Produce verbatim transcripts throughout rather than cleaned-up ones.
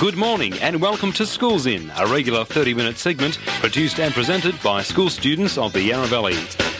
Good morning and welcome to Schools In, a regular thirty-minute segment produced and presented by school students of the Yarra Valley.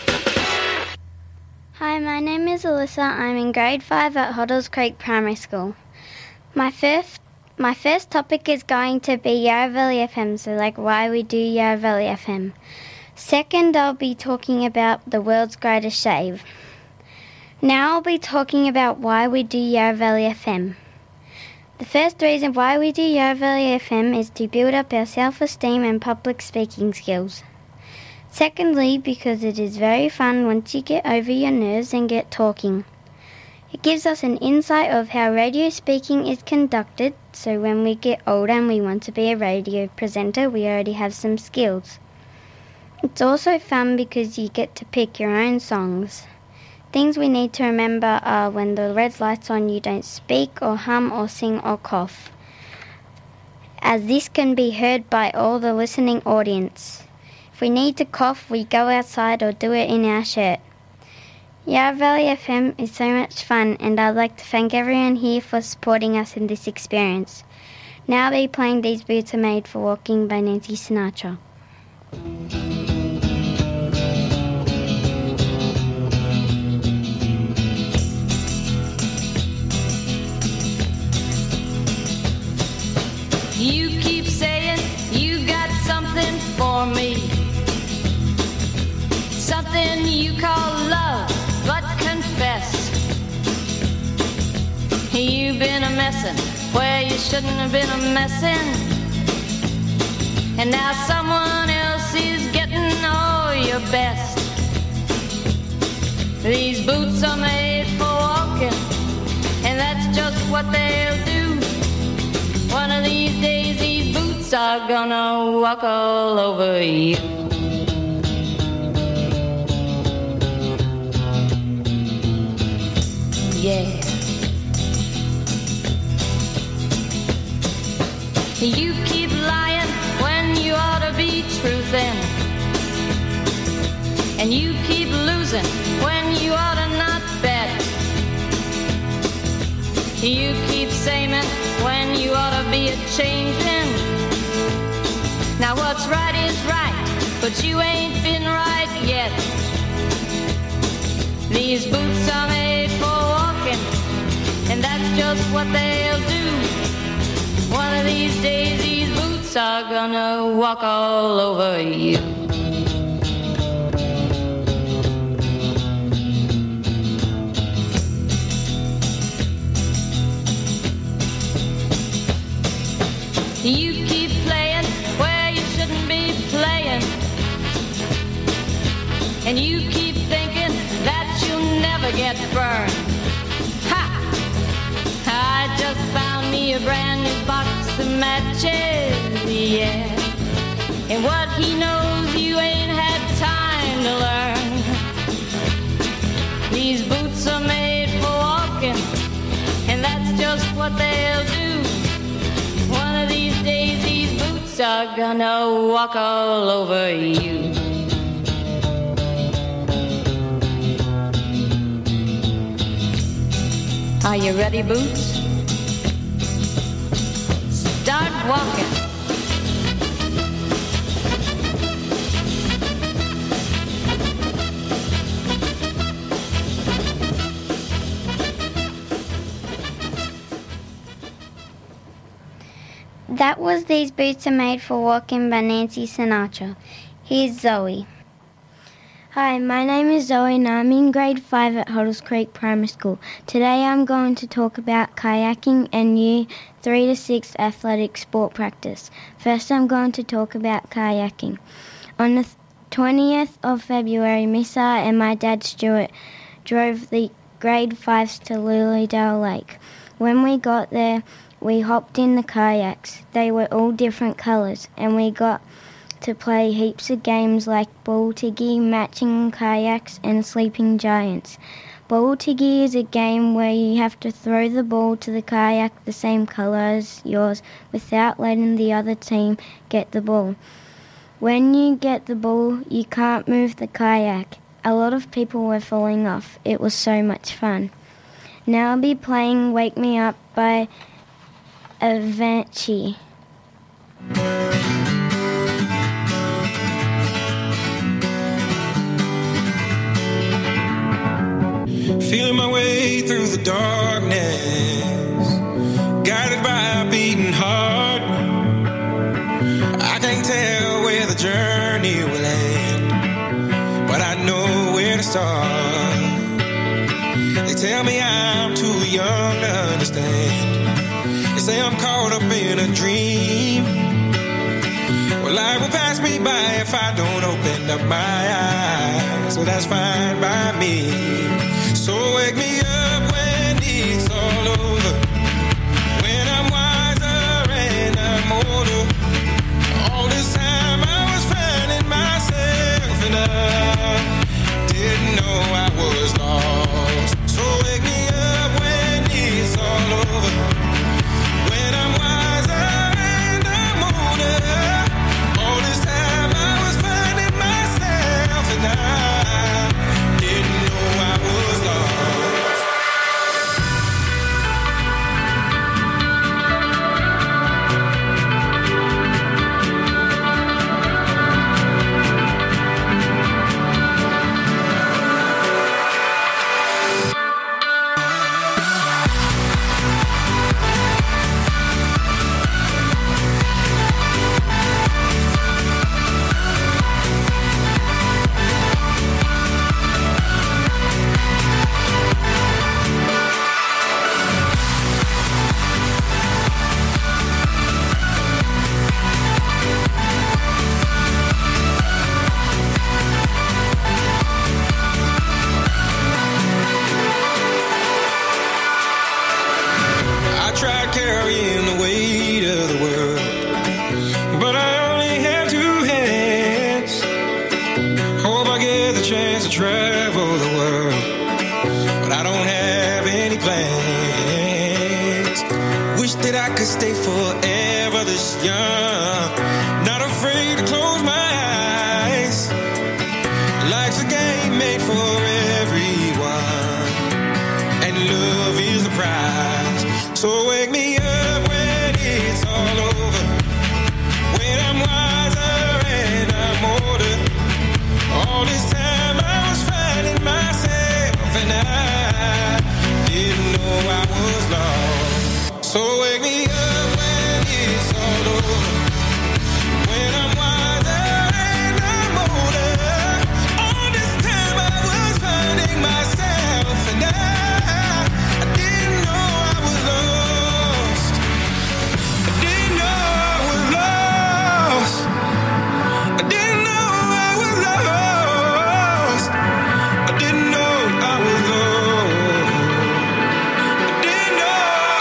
Hi, my name is Alyssa. I'm in grade five at Hoddles Creek Primary School. My first, my first topic is going to be Yarra Valley F M, so like why we do Yarra Valley F M. Second, I'll be talking about the world's greatest shave. Now I'll be talking about why we do Yarra Valley F M. The first reason why we do Yarra Valley F M is to build up our self-esteem and public speaking skills. Secondly, because it is very fun once you get over your nerves and get talking. It gives us an insight of how radio speaking is conducted, so when we get older and we want to be a radio presenter, we already have some skills. It's also fun because you get to pick your own songs. Things we need to remember are when the red light's on, you don't speak or hum or sing or cough, as this can be heard by all the listening audience. If we need to cough, we go outside or do it in our shirt. Yarra Valley F M is so much fun, and I'd like to thank everyone here for supporting us in this experience. Now I'll be playing These Boots Are Made for Walking by Nancy Sinatra. You keep saying you got something for me, something you call love, but confess you've been a messin' where you shouldn't have been a messin', and now someone else is getting all your best. These boots are made for walking, and that's just what they'll do. One of these days these boots are gonna walk all over you. Yeah. You keep lying when you ought to be truthin', and you keep losing when you ought to not bet. You keep saying when you ought to be a-changin'. Now what's right is right, but you ain't been right yet. These boots are made for walking, and that's just what they'll do. One of these days these boots are gonna walk all over you. You keep playing where you shouldn't be playing, and you keep thinking that you'll never get burned. Ha! I just found me a brand new box of matches, yeah. And what he knows you ain't had time to learn. These boots are made for walking, and that's just what they'll do. One of these days these boots are gonna walk all over you. Are you ready, Boots? Start walking. That was These Boots Are Made for Walking by Nancy Sinatra. Here's Zoe. Hi, my name is Zoe and I'm in grade five at Hoddles Creek Primary School. Today I'm going to talk about kayaking and year three to six athletic sport practice. First I'm going to talk about kayaking. On the twentieth of February, Miss R and my dad Stuart drove the grade fives to Lilydale Lake. When we got there, we hopped in the kayaks. They were all different colours, and we got to play heaps of games like ball tiggy, matching kayaks, and sleeping giants. Ball tiggy is a game where you have to throw the ball to the kayak the same colour as yours without letting the other team get the ball. When you get the ball, you can't move the kayak. A lot of people were falling off. It was so much fun. Now I'll be playing Wake Me Up by Avicii. Feeling my way through the darkness, guided by a beating heart. I can't tell where the journey will end, but I know where to start. They tell me I'm too young to understand. They say I'm caught up in a dream. Well, life will pass me by if I don't open up my eyes. So that's fine by me. So wake me up when it's all over, when I'm wiser and I'm older. All this time I was finding myself and I didn't know I was lost. So wake me up when it's all over, when I'm wiser and I'm older. All this time I was finding myself and I didn't know I was lost. Carrying the weight of the world, but I only have two hands. Hope I get the chance to travel the world, but I don't have any plans. Wish that I could stay forever this young, not afraid to close my eyes. Life's a game made for everyone, and love is the prize. So wake me up when it's all over, when I'm wiser and I'm older. All this time I was finding myself and I didn't know I was lost. So wake me up when it's all over, when I'm wiser and I'm older. All this time I was finding myself and I, I didn't know I was lost. I didn't know I was lost. I didn't know I was lost. I didn't know I was lost. I didn't know.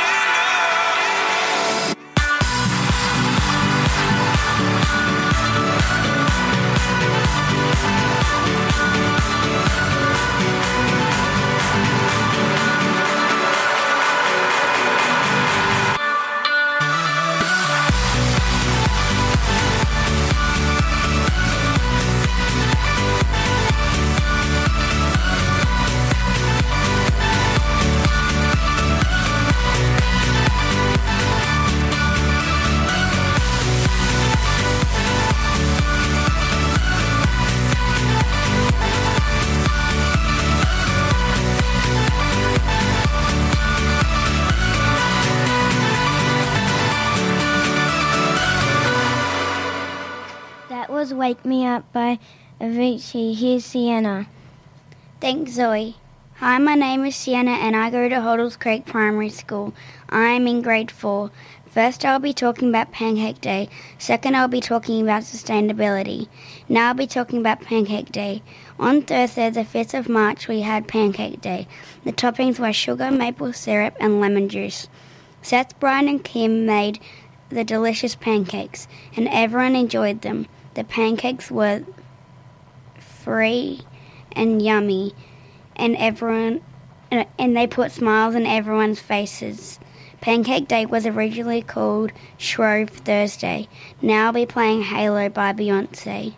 That was Wake Me Up by Avicii. Here's Sienna. Thanks, Zoe. Hi, my name is Sienna and I go to Hoddles Creek Primary School. I am in grade four. First, I'll be talking about Pancake Day. Second, I'll be talking about sustainability. Now I'll be talking about Pancake Day. On Thursday, the fifth of March, we had Pancake Day. The toppings were sugar, maple syrup, and lemon juice. Seth, Brian, and Kim made the delicious pancakes, and everyone enjoyed them. The pancakes were free and yummy, and everyone and they put smiles on everyone's faces. Pancake Day was originally called Shrove Thursday. Now I'll be playing Halo by Beyonce.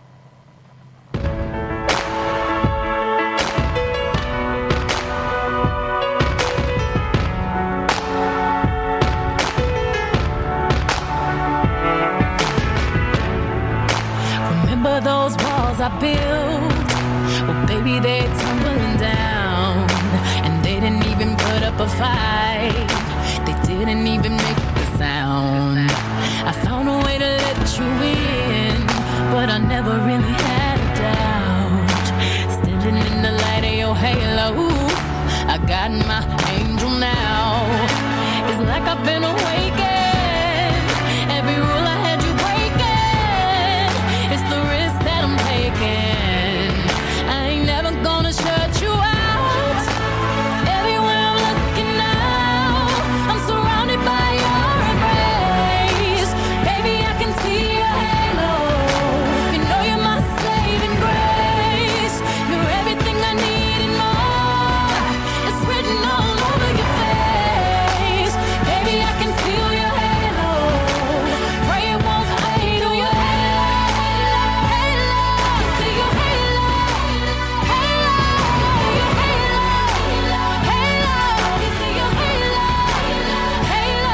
way tumbling down, and they didn't even put up a fight. They didn't even make the sound. I found a way to let you in, but I never really had a doubt. Standing in the light of your halo, I got my angel now. It's like I've been awakened. Every rule I had you breaking. It's the risk that I'm taking. I ain't never gonna shut you out. Everywhere I'm looking now, I'm surrounded by your embrace. Baby, I can see your halo. You know you're my saving grace. You're everything I need and more. It's written all over your face. Baby, I can feel your halo. Pray it won't fade. Oh, your halo, halo. See your halo, halo, your halo, halo. You see your halo, halo.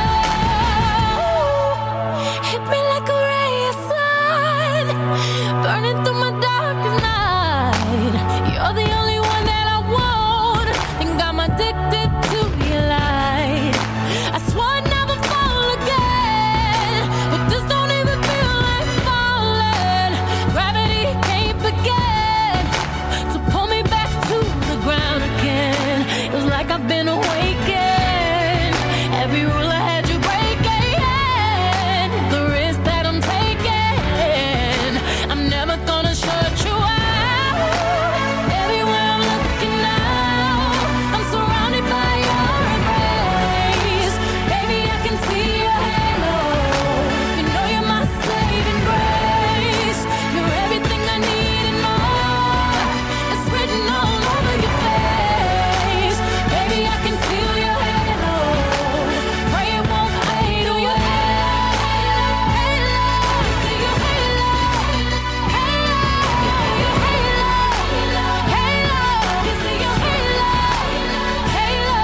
Hit me like a ray of sun, burning through my darkest night. You're the only one that I want, and I'm addicted to your light. I swore I'd never fall again, but this don't even feel like falling. Gravity can't begin to pull me back to the ground again. It was like I've been awakened. Every rule I had you breaking. The risk that I'm taking, I'm never gonna shut you out. Everywhere I'm looking now, I'm surrounded by your embrace. Baby, I can see your halo. You know you're my saving grace. You're everything I need and more. It's written all over your face. Baby, I can feel your halo. Pray it won't fade. Oh, your halo, halo. See your halo, halo. Your halo, halo. You see your halo, halo.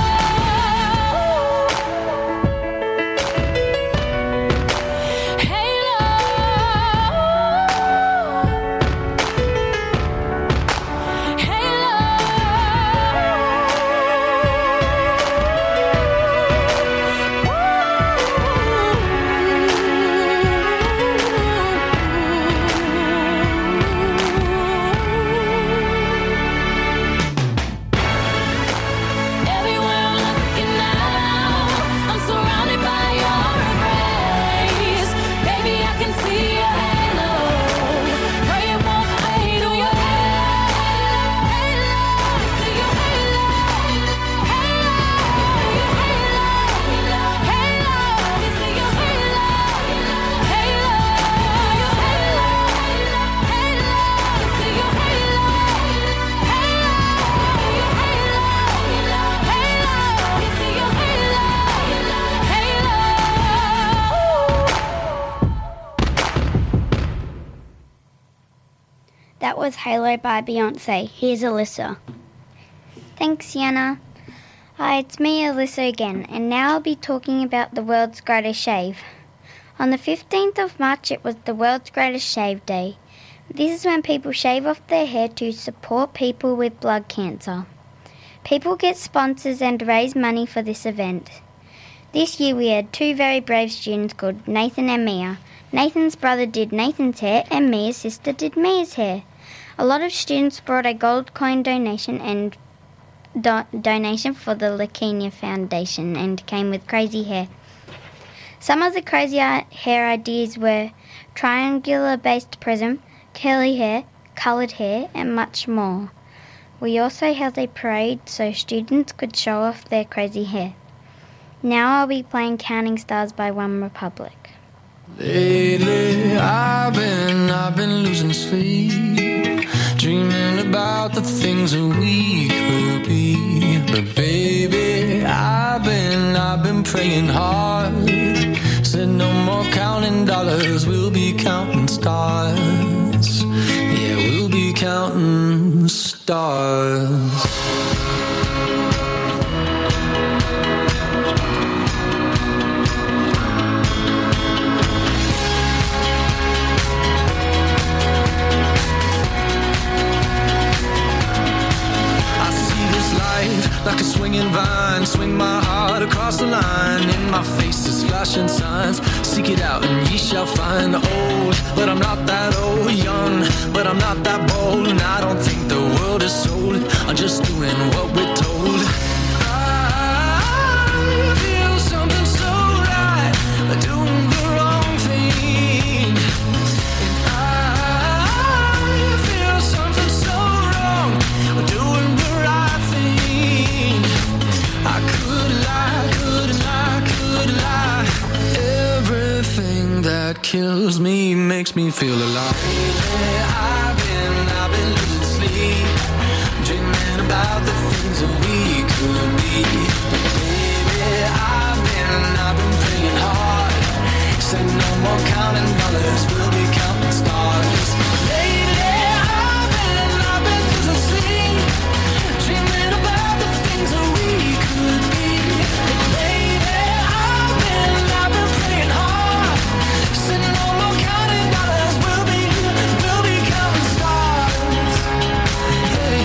Everywhere I'm looking now, I'm surrounded by your embrace. Baby, I can see your halo. Pray it won't fade. Oh, your halo, halo. See your halo, halo. Your halo, halo. You see your halo, halo. Your halo, halo. You see your halo, halo. Your halo, halo. You see your halo, halo. That was Halo by Beyonce. Here's Alyssa. Thanks, Sienna. Hi, it's me, Alyssa again, and now I'll be talking about the world's greatest shave. On the fifteenth of March, it was the world's greatest shave day. This is when people shave off their hair to support people with blood cancer. People get sponsors and raise money for this event. This year we had two very brave students called Nathan and Mia. Nathan's brother did Nathan's hair and Mia's sister did Mia's hair. A lot of students brought a gold coin donation and do- donation for the Leukemia Foundation and came with crazy hair. Some of the crazy hair ideas were triangular-based prism, curly hair, coloured hair, and much more. We also held a parade so students could show off their crazy hair. Now I'll be playing Counting Stars by One Republic. Lately, I've been, I've been losing sleep, dreaming about the things that we could be. But baby, I've been, I've been praying hard. Said no more counting dollars, we'll be counting stars. Yeah, we'll be counting stars. swinging vine, swing my heart across the line. In my face is flashing signs. Seek it out and ye shall find. Old, but I'm not that old. Young, but I'm not that bold. And I don't think the world is sold. I'm just doing what we're told. I feel something so right, doing the wrong thing. And I feel something so wrong, doing the right thing. I could lie, could lie, could lie. Everything that kills me makes me feel alive. Lately I've been, I've been losing sleep, dreaming about the things that we could be. Baby, I've been, I've been praying hard. Say no more counting dollars, we'll be counting stars. Lately I've been, I've been losing sleep, dreaming about the things that we could be. Baby, I've been, I've been praying hard. Say no more counting dollars, we'll be, we'll be counting stars. Hey.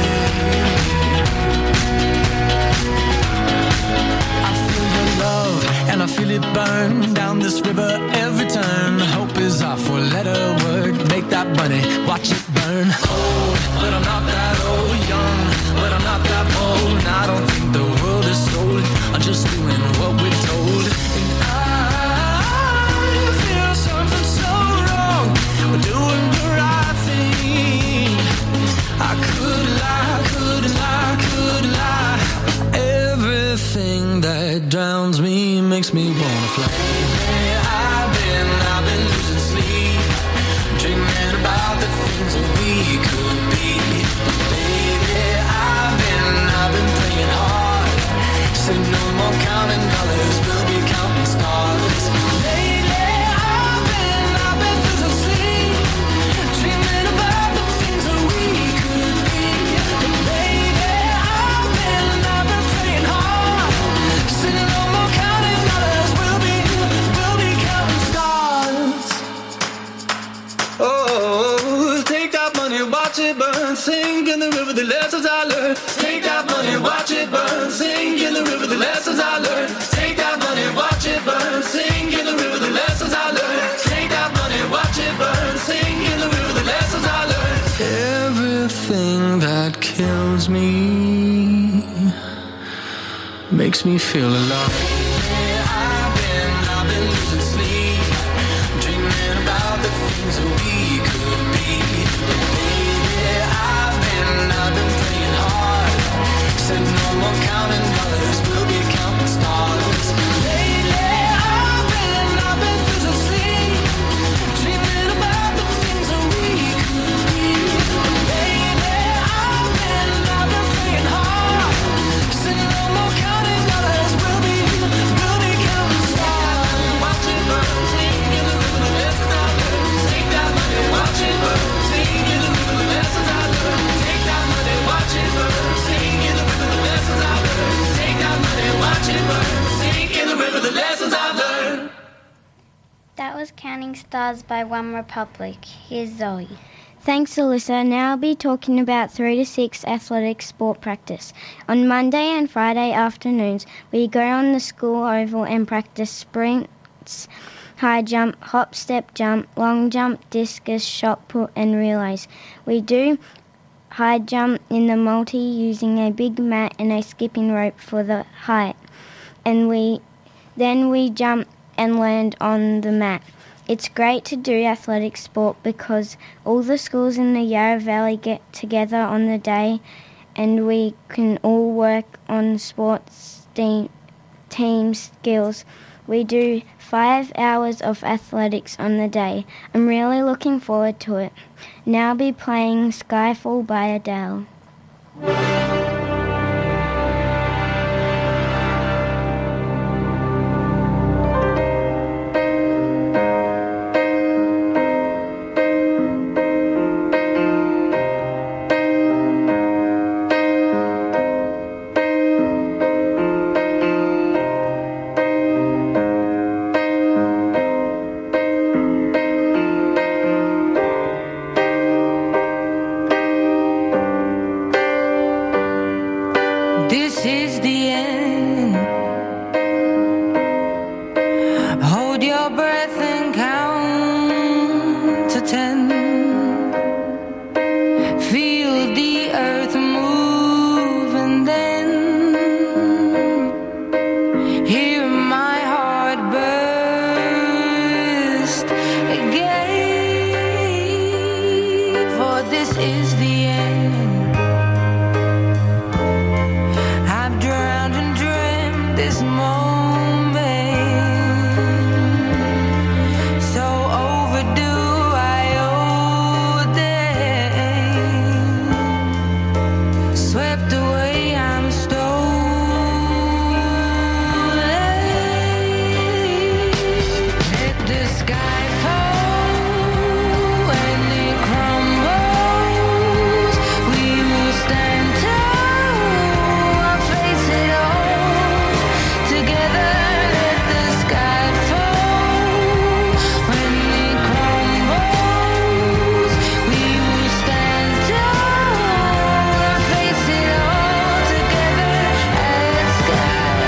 I feel your love and I feel it burn down this river every turn. Hope is our four-letter word. Make that money, watch it burn. Old, but I'm not that old. Young, but I'm not that bold. And I don't think the world is sold. I'm just doing what we're told. And I feel something so wrong. We're doing the right thing. I could lie, could lie, could lie. Everything that drowns me makes me wanna fly. Lately I've been, I've been losing sleep, dreaming about the things that we could be. Baby, I've been, I've been praying hard. Say no more counting dollars, we'll be counting stars. Lately I've been, I've been losing sleep, dreaming about the things that we could be. Baby, I've been, I've been praying hard. Say no more counting dollars, we'll be, we'll be counting stars. Oh, take that money, watch it burn, sink in the river the lessons I learned. Take that money, watch it burn, sink in the river the lessons I learned. Take that money, watch it burn, sink in the river the lessons I learned. Take that money, watch it burn, sink in the river the lessons I learned. Everything that kills me makes me feel alive. I've been, I've been losing sleep, dreaming about the things that we could be. Baby, I've been, I've been praying hard. Said no more counting dollars, we'll be counting stars. Lately, I've been, I've been losing sleep, dreaming about the things that we could be. Baby, I've been, I've been praying hard. Said no more counting dollars, we'll be, we'll be counting stars. Watch it burn, sing in the river the lessons I learned. Take that money, watch it burn, sing in the river the lessons I learned. Take that money, watch it burn, sing in the river the lessons I learned. Take that money, watch it burn, sing in the river the lessons I learned. That was Counting Stars by One Republic. Here's Zoe. Thanks, Alyssa. Now I'll be talking about three to six athletic sport practice. On Monday and Friday afternoons, we go on the school oval and practice sprints, high jump, hop, step jump, long jump, discus, shot put and relays. We do high jump in the multi using a big mat and a skipping rope for the height. And we then we jump and land on the mat. It's great to do athletic sport because all the schools in the Yarra Valley get together on the day and we can all work on sports team, team skills. We do five hours of athletics on the day. I'm really looking forward to it. Now I'll be playing Skyfall by Adele. is the end. Hold your breath and count to ten. Feel the earth move and then hear my heart burst again. For this is the end. I've drowned and dreamt this moment, so overdue I owe them. Swept away, I'm stolen. Let the sky fall when it crumbles. We will stand tall, I'll face it all together. Let the sky fall when it crumbles. We will stand tall, I'll face it all together. Let sky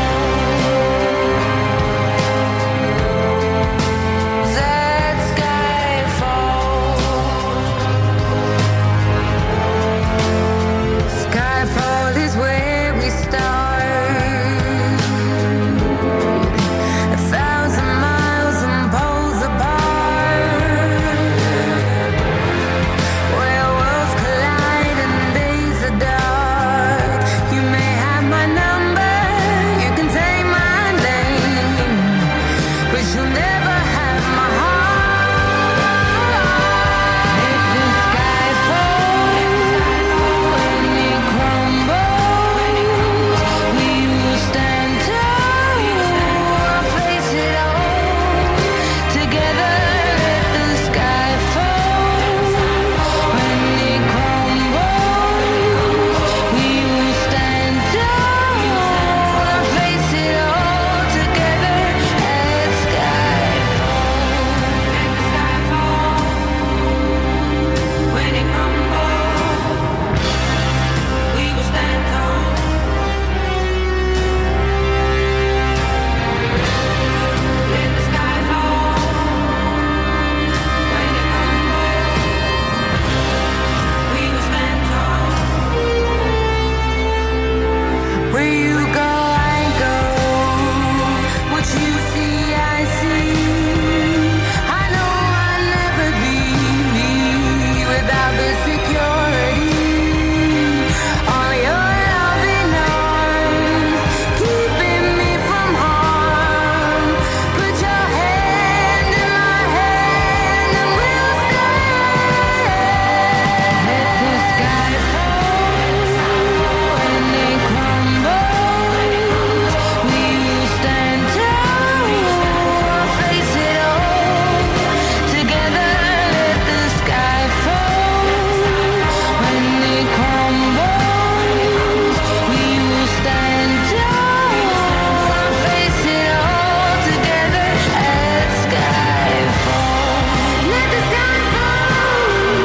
falls. That sky falls. Skyfall is where we start. A thousand miles and poles apart, where worlds collide and days are dark. You may have my number, you can take my name, but you'll never have my heart. Let the sky fall when it crumbles. We will stand tall, I'll face it all together. Let the sky fall when it crumbles. We will stand tall, I'll face it all together. Let sky fall. Let the sky fall when it crumbles. We will stand tall. Let the sky fall when it crumbles. We will stand tall. Where you go, I go. What you see, I see. I know I'll never be me without the security. All your loving arms keeping me from harm. Put your hand in my hand and we'll stand. Let the sky fall when it crumbles. We will stand tall, I'll face it all together. Let the sky fall when it crumbles. We will stand tall, I'll face it all together. Let sky fall. Let the sky fall.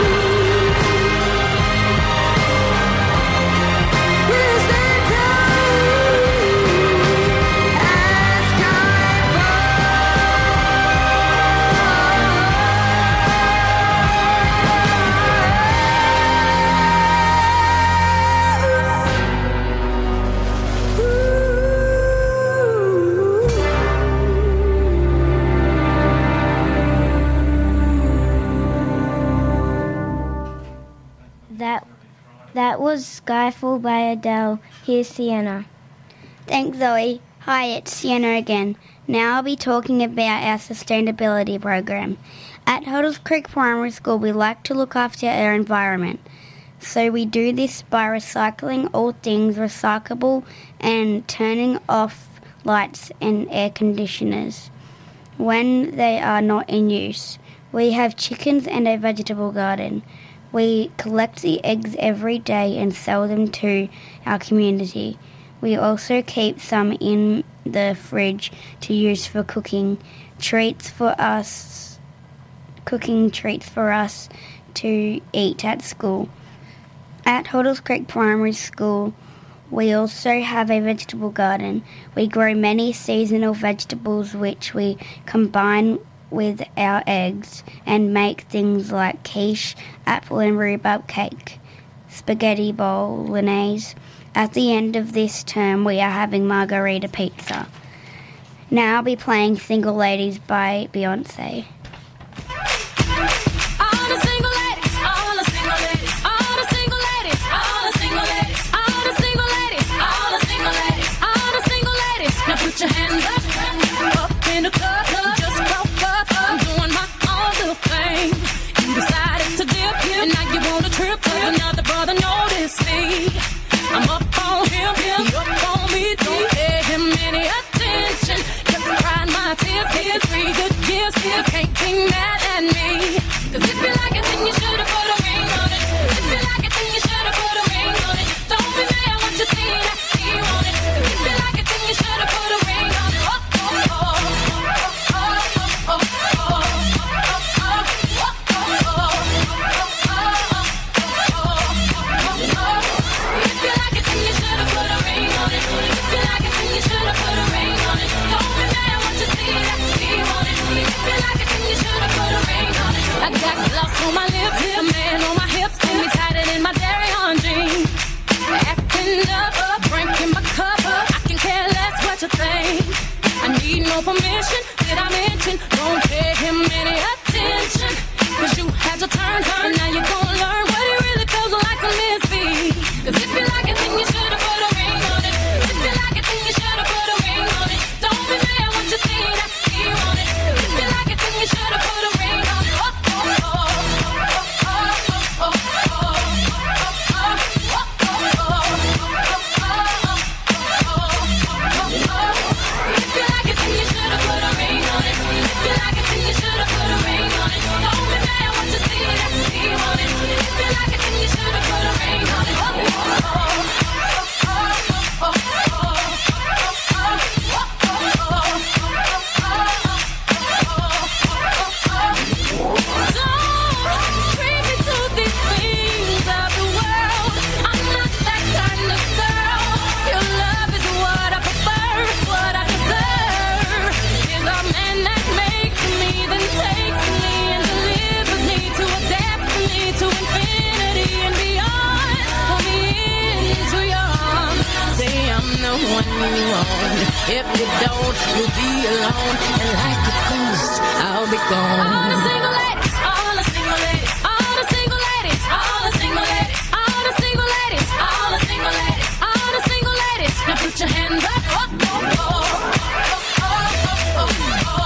We'll stand tall. Let sky That that was Skyfall by Adele. Here's Sienna. Thanks, Zoe. Hi, it's Sienna again. Now I'll be talking about our sustainability program. At Hoddles Creek Primary School, we like to look after our environment. So we do this by recycling all things recyclable and turning off lights and air conditioners when they are not in use. We have chickens and a vegetable garden. We collect the eggs every day and sell them to our community. We also keep some in the fridge to use for cooking treats for us, cooking treats for us to eat at school. At Hoddles Creek Primary School, We also have a vegetable garden. We grow many seasonal vegetables which we combine with our eggs and make things like quiche, apple and rhubarb cake, spaghetti bolognese. At the end of this term, we are having margarita pizza. Now I'll be playing Single Ladies by Beyonce. All the single ladies, all the single ladies, all the single ladies, all the single ladies, all the single ladies, all the single ladies, all the single ladies. Now put your hands up, up in the club, just woke up, I'm doing my own little thing. You decided to dip, and now you want a trip, 'cause another brother noticed me. I'm up on him, he up on me, don't pay him any attention. Just crying my tears, here's three good years, you can't be mad at me. 'Cause if you like it, then you should've put a ring on it. If you like it, then you should've put a ring on it. Don't be mad when you see that he want it. 'Cause if you like it, then you should've put a ring on it. Oh, oh, oh, oh, oh, oh, oh, oh, If you like it, then you should've put a ring on it. If you like it, then you should've put a ring on it. Don't be mad when you see that he want it. If you like it, then you should've put a ring on it. I got gloss on my lips, a man on my hips, and me tighter than my dairy on jeans. Acting up, up, drinking my cup up. I can care less what you think. I need no permission. Did I mention? Don't pay him any attention. 'Cause you had your turn, and now you're gonna learn what it really feels like to miss me. 'Cause if you like it, then you should've put a ring on it. If you like it, then you should've put a ring on it. Don't be mad when you see that he want it. If you like it, then you should've put a ring on it. Oh, oh, oh, oh, oh, oh, If you like it, then you should've put a ring on it. If you like it, then you should've put a ring on it. Don't be mad when you see that he want it. If you like it, then you should've put a ring on it. Oh, oh, oh, oh, Don't treat me to these things of the world. I'm not that kind of girl. Your love is what I prefer, what I deserve. Is a man that makes me, then takes me and delivers me to a destiny, to infinity and beyond. Pull me into your arms. Say I'm the one you want. If you don't, you'll be alone. And like a ghost, I'll be gone. All the single ladies, all the single ladies, all the single ladies, all the single ladies, all the single ladies, all the single ladies, all the single ladies. Now put your hands up. Oh, oh, oh, oh, oh, oh,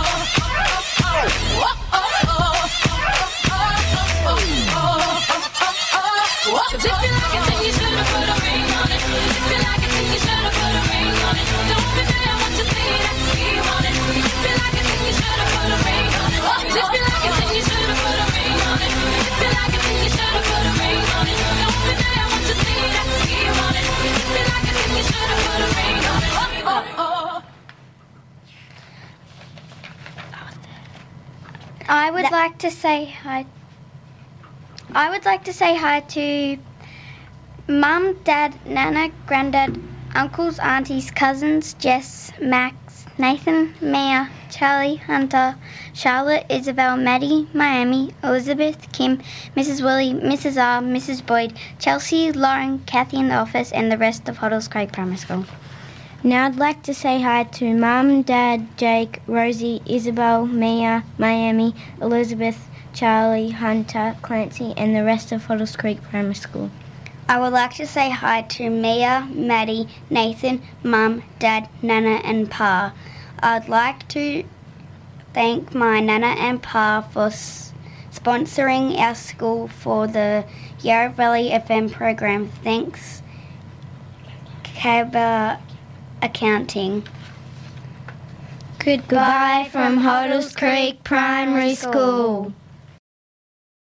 oh. 'Cause if you like it, then you should've put a ring on it. If you like it, then you should've put a ring on it. Don't be mad when you see that he want it. If you like it, then you should've put a ring on it. If you like it, then you should've put a ring on it. If you like it, then you should've put a ring on it. Don't be mad when you see that he want it. If you like it, then you should've put a ring on it. Oh, oh, oh. I would like to say hi. I would like to say hi to Mum, Dad, Nana, Grandad, uncles, aunties, cousins, Jess, Max, Nathan, Mia, Charlie, Hunter, Charlotte, Isabel, Maddie, Miami, Elizabeth, Kim, Missus Willie, Missus R, Missus Boyd, Chelsea, Lauren, Kathy in the office, and the rest of Hoddles Craig Primary School. Now I'd like to say hi to Mum, Dad, Jake, Rosie, Isabel, Mia, Miami, Elizabeth, Charlie, Hunter, Clancy, and the rest of Hoddles Creek Primary School. I would like to say hi to Mia, Maddie, Nathan, Mum, Dad, Nana, and Pa. I'd like to thank my Nana and Pa for s- sponsoring our school for the Yarra Valley F M program. Thanks, Cabba Accounting. Goodbye from Hoddles Creek Primary School.